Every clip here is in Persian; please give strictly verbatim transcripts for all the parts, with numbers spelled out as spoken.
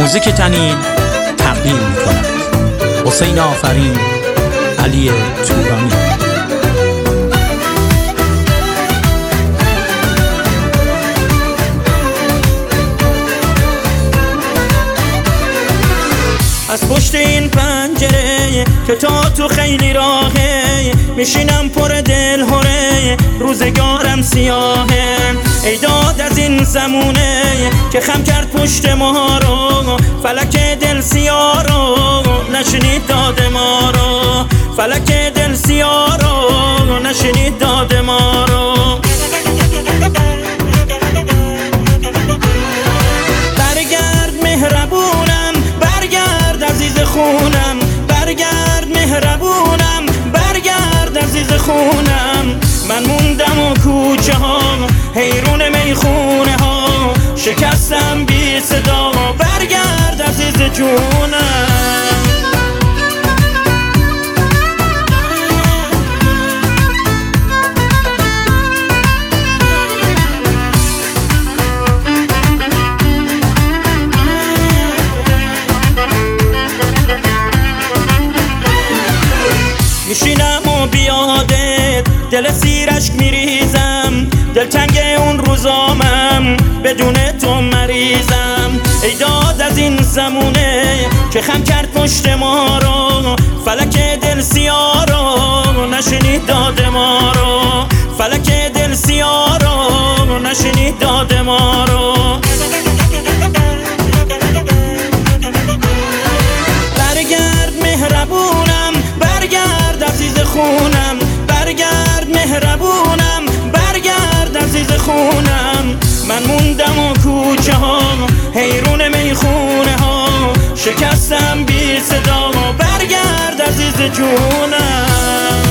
موزیک تنین تقدیم می‌کند حسین آفرین، علی تورانی. از پشت این پنجره که تا تو خیلی راهه، میشینم پر دل هره، روزگارم سیاهه. ای داد از این زمونه که خم کرد پشت ما رو، فلک دل سیاه رو نشنید داد ما رو، فلک دل سیاه رو نشنید داد ما رو. برگرد مهربونم، برگرد عزیز خونم، برگرد مهربونم، برگرد عزیز خونم. من موندم و کوچه ها حیرون میخونه ها، شکستم بی صدا، برگرد عزیز جونم. میشینم و بیادت دل سیرشک میریزم، دلتنگ اون روزامم بدون تو مریضم. ای داد از این زمونه که خم کرد پشت ما رو، فلک دل سیاه رو نشنید داد ما رو، فلک دل سیاه رو نشنید داد ما رو. برگرد مهربونم، برگرد عزیز خونم، برگرد مهربونم، برگرد عزیز خونم. من موندم و کوچه ها حیرون میخونه ها، شکستم بی صدا، برگرد عزیز جونم.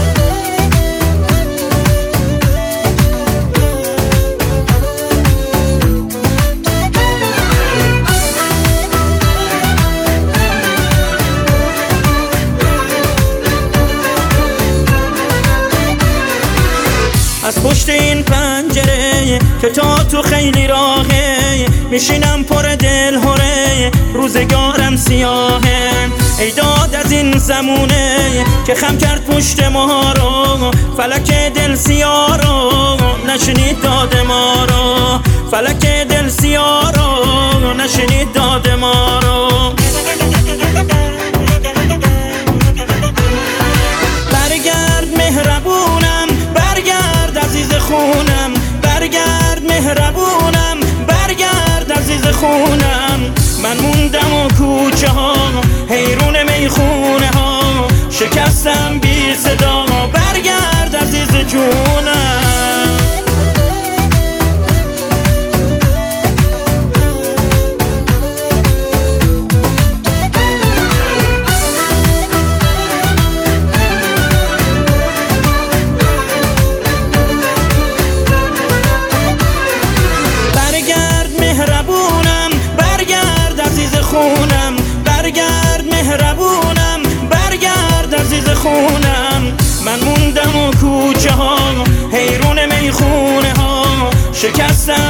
از پشت این پنجره که تا تو خیلی راهه، میشینم پر دل هره، روزگارم سیاهه. ای داد از این زمونه که خم کرد پشت ما رو، فلک دل سیاه رو نشنید داد ما رو، فلک دل سیاه رو نشنید داد ما رو. برگرد مهربونم، برگرد عزیز خونم، برگرد مهربونم، برگرد عزیز خونم. من موندم و کوچه ها حیرون میخونه ها، شکستم بی صدا، برگرد عزیز جونم. خونم، برگرد مهربونم، برگرد عزیز خونم. من موندم و کوچه ها حیرون میخونه ها، شکستم